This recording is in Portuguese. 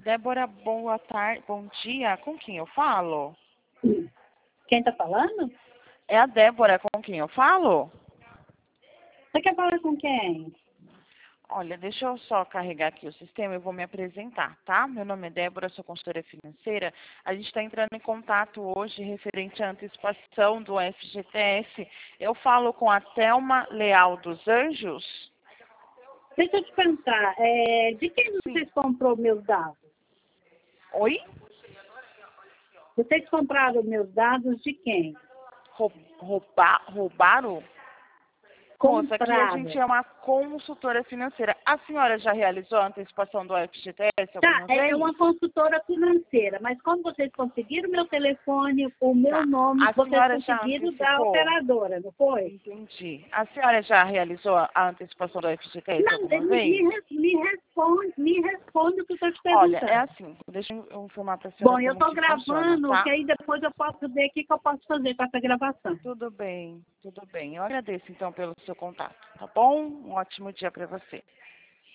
Débora, boa tarde, bom dia. Com quem eu falo? Quem tá falando? É a Débora com quem eu falo? Você quer falar com quem? Olha, deixa eu só carregar aqui o sistema e vou me apresentar, tá? Meu nome é Débora, sou consultora financeira. A gente está entrando em contato hoje referente à antecipação do FGTS. Eu falo com a Thelma Leal dos Anjos? Deixa eu te perguntar, de quem vocês comprou meus dados? Oi? Vocês compraram meus dados de quem? Roubaram? Moça, aqui a gente Compraram. é uma consultora financeira. A senhora já realizou a antecipação do FGTS Tá, alguma vez? é uma consultora financeira, mas como vocês conseguiram meu telefone, o meu Tá. nome, A vocês senhora já conseguiram da antecipou? operadora, não foi? Entendi. A senhora já realizou a antecipação do FGTS Não, alguma vez? me responde o que eu estou te Olha, é perguntando. assim, deixa eu informar para a senhora Bom, eu como estou que funciona, gravando, tá? que aí depois eu posso ver o que eu posso fazer com essa gravação. Tudo bem, tudo bem. Eu agradeço então pelo seu contato, tá bom? Um ótimo dia para você.